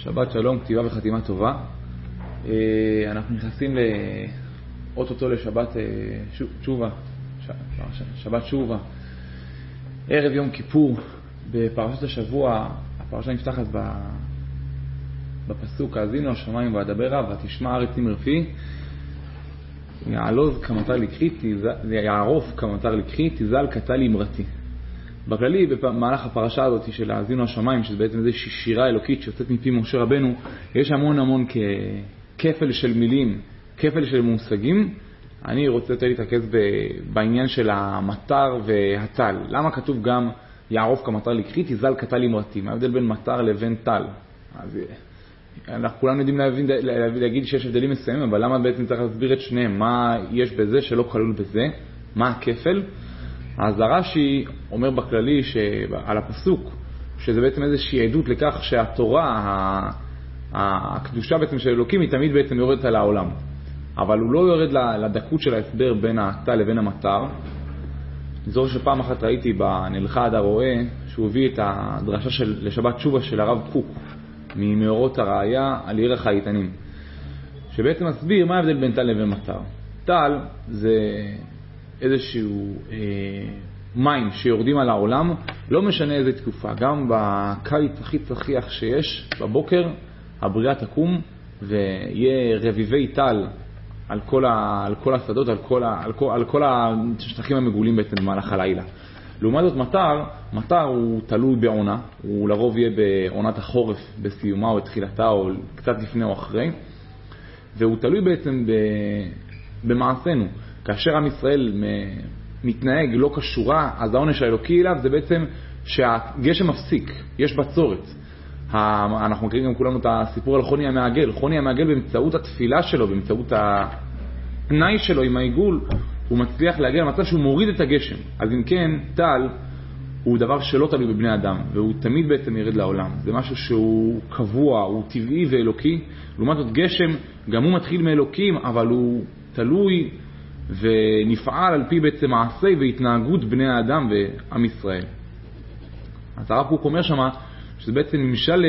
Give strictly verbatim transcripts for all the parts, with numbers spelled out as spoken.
שבת שלום, כתיבה וחתימה טובה. אנחנו נכנסים לאוטוטו לשבת תשובה, שבת תשובה, ערב יום כיפור. בפרשת השבוע, הפרשה נפתחת בפסוק, האזינו השמיים ואדברה ותשמע הארץ נמרפי, יעלוז כמטר לקחי, יערוף כמטר לקחי, תזל קטל אמרתי. בכללי, במהלך הפרשה הזאת של האזינו השמיים, שזה בעצם איזושהי שירה אלוקית שיוצאת מפי משה רבנו, יש המון המון כפל של מילים, כפל של מושגים. אני רוצה יותר להתרכז בעניין של המטר והטל. למה כתוב גם יערוף כמטר לקחי, תזל קטל אמרתי? מה ההבדל בין מטר לבין טל? אז אנחנו כולנו יודעים להבין, להגיד שיש הבדלים מסוימים, אבל למה בעצם צריך להסביר את שניהם? מה יש בזה שלא כלול בזה? מה הכפל? אז הרש"י אומר בכללי על הפסוק, שזה בעצם איזושהי עדות לכך שהתורה, הקדושה בעצם של אלוקים, היא תמיד בעצם יורדת על העולם. אבל הוא לא יורד לדקות של ההסבר בין הטל לבין המטר. אני זוכר שפעם אחת ראיתי בנלחד הרואה, שהוא הביא את הדרשה של, לשבת תשובה של הרב קוק, ממאורות הראיה על עיר החייתנים, שבעצם מסביר מה ההבדל בין טל לבין מטר. טל זה איזשהו אה, מים שיורדים על העולם, לא משנה איזה תקופה. גם בקיץ הכי צחיח שיש, בבוקר הבריאה תקום ויהיה רביבי טל על כל, ה, על כל השדות, על כל, ה, על, כל, על כל השטחים המגולים בעצם במהלך הלילה. לעומת זאת מטר, מטר הוא תלוי בעונה, הוא לרוב יהיה בעונת החורף בסיומה או בתחילתה או קצת לפני או אחרי, והוא תלוי בעצם במעשינו. כאשר עם ישראל מתנהג לא קשורה, אז העונש האלוקי אליו זה בעצם שהגשם מפסיק, יש בצורת. אנחנו מכירים גם כולנו את הסיפור על חוני המעגל. חוני המעגל באמצעות התפילה שלו, באמצעות הפנאי שלו עם העיגול, הוא מצליח להגיע למצב שהוא מוריד את הגשם. אז אם כן, טל הוא דבר שלא תלוי בבני אדם, והוא תמיד בעצם ירד לעולם. זה משהו שהוא קבוע, הוא טבעי ואלוקי. לעומת זאת גשם, גם הוא מתחיל מאלוקים, אבל הוא תלוי ונפעל על פי בעצם מעשי והתנהגות בני האדם ועם ישראל. אז הרב קוק אומר שמה, שזה בעצם נמשל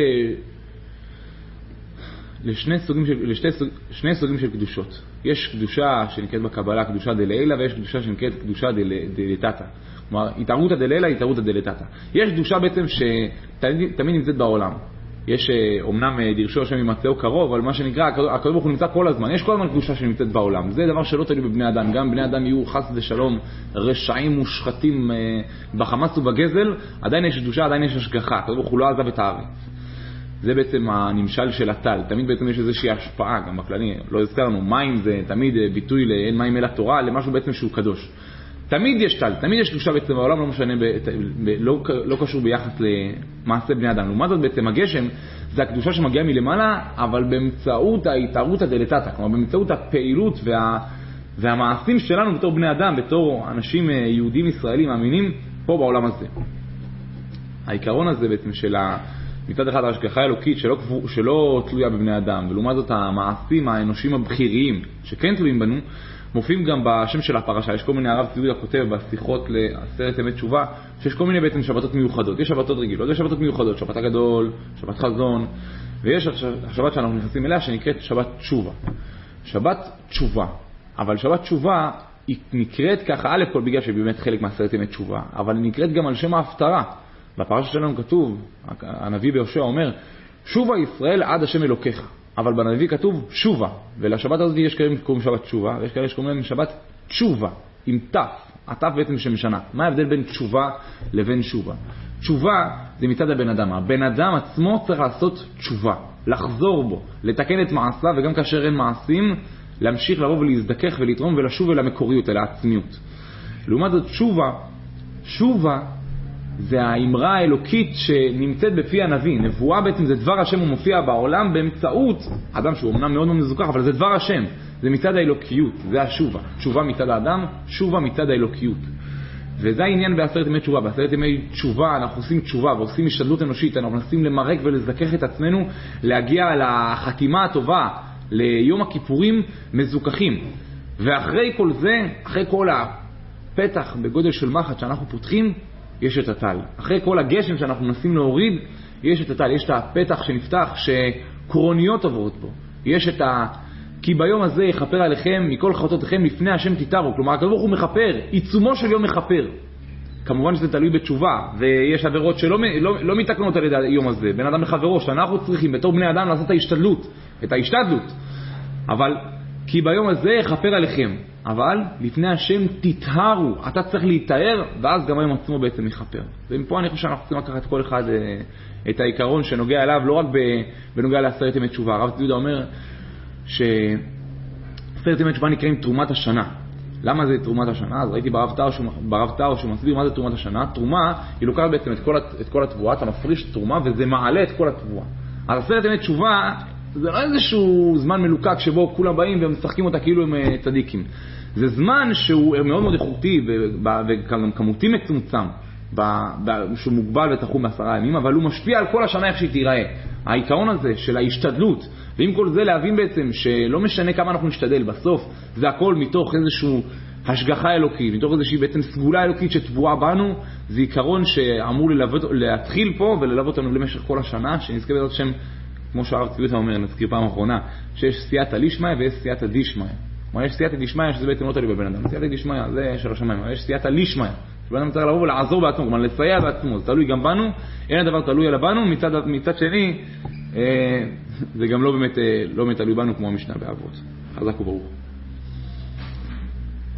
לשני סוגים של, לשתי סוג, שני סוגים של קדושות. יש קדושה שנקראת בקבלה קדושה דלילה, ויש קדושה שנקראת קדושה דלתתא. כלומר, התערותא דלילה, התערותא דלתתא. יש קדושה בעצם שתמיד נמצאת בעולם. יש אומנם דרשו השם ימצאו קרוב, אבל מה שנקרא, הקדוש ברוך הוא נמצא כל הזמן. יש כל הזמן קדושה שנמצאת בעולם. זה דבר שלא תלוי בבני אדם. גם בני אדם יהיו חס ושלום רשעים מושחתים בחמאס ובגזל, עדיין יש קדושה, עדיין יש השגחה. הקדוש ברוך הוא לא עזב את הארץ. זה בעצם הנמשל של הטל. תמיד בעצם יש איזושהי השפעה, גם בכללי, לא הזכר לנו, מים זה תמיד ביטוי לאין מים אל התורה, למשהו בעצם שהוא קדוש. תמיד יש טל, תמיד יש קדושה בעצם בעולם, לא משנה, ב, ב, לא, לא קשור ביחס למעשה בני אדם. לעומת זאת בעצם הגשם זה הקדושה שמגיעה מלמעלה, אבל באמצעות ההתערותא דלתתא, כלומר באמצעות הפעילות וה, והמעשים שלנו בתור בני אדם, בתור אנשים יהודים ישראלים מאמינים פה בעולם הזה. העיקרון הזה בעצם של ה... מצד אחד ההשגחה האלוקית שלא, שלא תלויה בבני אדם, ולעומת זאת המעשים האנושיים הבכיריים שכן תלויים בנו, מופיעים גם בשם של הפרשה. יש כל מיני, הרב צבי יהודה כותב בשיחות לעשרת ימי תשובה, שיש כל מיני בעצם שבתות מיוחדות. יש שבתות רגילות, יש שבתות מיוחדות, שבת הגדול, שבת חזון, ויש השבת שאנחנו נכנסים אליה שנקראת שבת תשובה. שבת תשובה. אבל שבת תשובה היא נקראת ככה, א' כל בגלל שבאמת חלק מעשרת ימי תשובה, אבל היא נקראת גם על שם ההפטרה. בפרשה שלנו כתוב, הנביא ביהושע אומר, שובה ישראל עד השם אלוקיך. אבל בנביא כתוב שובה, ולשבת הזאת יש כאלה שקוראים שבת תשובה, ויש כאלה שקוראים להם שבת תשובה, עם תף, התף בעצם שמשנה. מה ההבדל בין תשובה לבין שובה? תשובה זה מצד הבן אדם. הבן אדם עצמו צריך לעשות תשובה, לחזור בו, לתקן את מעשיו, וגם כאשר אין מעשים, להמשיך לבוא ולהזדכך ולתרום ולשוב אל המקוריות, אל העצמיות. לעומת זאת תשובה, תשובה זה האמרה האלוקית שנמצאת בפי הנביא. נבואה בעצם זה דבר השם, הוא מופיע בעולם באמצעות אדם שהוא אמנם מאוד מאוד מזוכח, אבל זה דבר השם, זה מצד האלוקיות, זה השובה. תשובה מצד האדם, שובה מצד האלוקיות. וזה העניין בעשרת ימי תשובה. בעשרת ימי תשובה אנחנו עושים תשובה ועושים השתדלות אנושית, אנחנו מנסים למרק ולזכך את עצמנו, להגיע לחתימה הטובה, ליום הכיפורים מזוכחים. ואחרי כל זה, אחרי כל הפתח בגודל של מחט שאנחנו פותחים, יש את הטל. אחרי כל הגשם שאנחנו מנסים להוריד, יש את הטל, יש את הפתח שנפתח שקרוניות עוברות בו. יש את ה... כי ביום הזה יכפר עליכם מכל חטאותיכם לפני השם תתארו. כלומר, הקדוש ברוך הוא מכפר, עיצומו של יום מכפר. כמובן שזה תלוי בתשובה, ויש עבירות שלא לא, לא מתקנות על ידי היום הזה. בן אדם לחברו, שאנחנו צריכים בתור בני אדם לעשות את ההשתדלות, את ההשתדלות. אבל, כי ביום הזה יכפר עליכם. אבל, לפני השם תתארו. אתה צריך להתאר, ואז גם היום עצמו בעצם יכפר. ומפה אני חושב שאנחנו צריכים לקחת כל אחד את העיקרון שנוגע אליו, לא רק בנוגע לעשרת ימי תשובה. הרב צבי יהודה אומר שעשרת ימי תשובה נקראים תרומת השנה. למה זה תרומת השנה? אז ראיתי ברב טאו שהוא, ברב טאו שהוא מסביר מה זה תרומת השנה. תרומה היא לוקחת בעצם את כל, את כל התבואה, אתה מפריש את תרומה וזה מעלה את כל התבואה. אז עשרת ימי תשובה זה לא איזשהו זמן מלוקק שבו כולם באים ומשחקים אותה כאילו הם צדיקים. זה זמן שהוא מאוד מאוד איכותי וגם כמותי מצומצם, שהוא מוגבל ותחום בעשרה ימים, אבל הוא משפיע על כל השנה איך שהיא תיראה. העיקרון הזה של ההשתדלות, ועם כל זה להבין בעצם שלא משנה כמה אנחנו נשתדל, בסוף זה הכל מתוך איזשהו השגחה אלוקית, מתוך איזושהי בעצם סגולה אלוקית שטבועה בנו. זה עיקרון שאמור ללוות, להתחיל פה וללוות אותנו למשך כל השנה, שנזכה בעזרת השם, כמו שהרב צבי יהודה אומר, נזכיר פעם אחרונה, שיש סייעתא דשמיא ויש סייעתא דשמיא. כלומר, יש סייעתא דשמיא שזה בעצם לא תלוי בבן אדם. סייעתא דשמיא זה של השמיים, יש סייעתא לשמיא. שבן אדם צריך לבוא ולעזור בעצמו, כלומר לסייע בעצמו, זה תלוי גם בנו, אין הדבר תלוי על בנו, מצד, מצד שני, אה, זה גם לא באמת, לא באמת תלוי בנו כמו המשנה באבות. חזק וברוך.